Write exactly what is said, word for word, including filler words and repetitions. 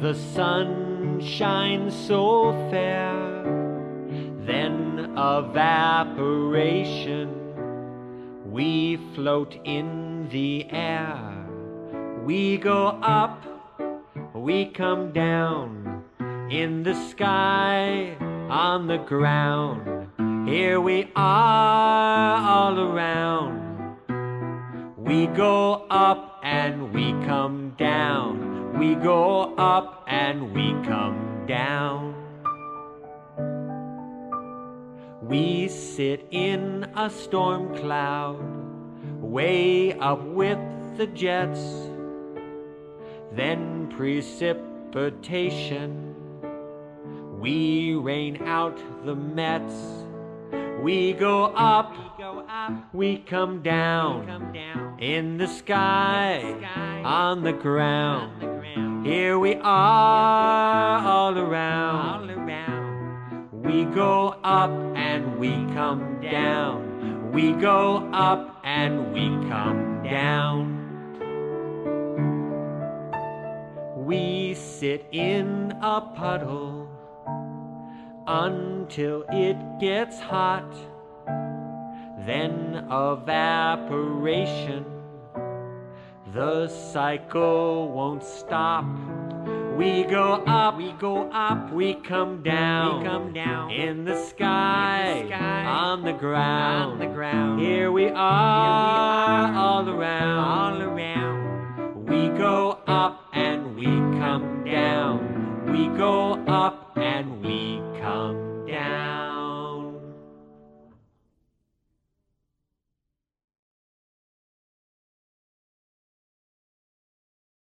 the sun shines so fair, then evaporation, we float in the air. We go up, we come down, in the sky, on the ground. Here we are all around. We go up and we come down. We go up and we come down. We sit in a storm cloud, way up with the jets. Then precipitation, we rain out the Mets. We go up, we come down, in the sky, on the ground. Here we are all around. We go up and we come down. We go up and we come down. We sit in a puddle until it gets hot, then evaporation, the cycle won't stop. We go up, we go up, we come down, we come down, in the sky, in the sky on the ground, on the ground. Here we are, Here we are all around, all around. We go up and we come down. We go up and we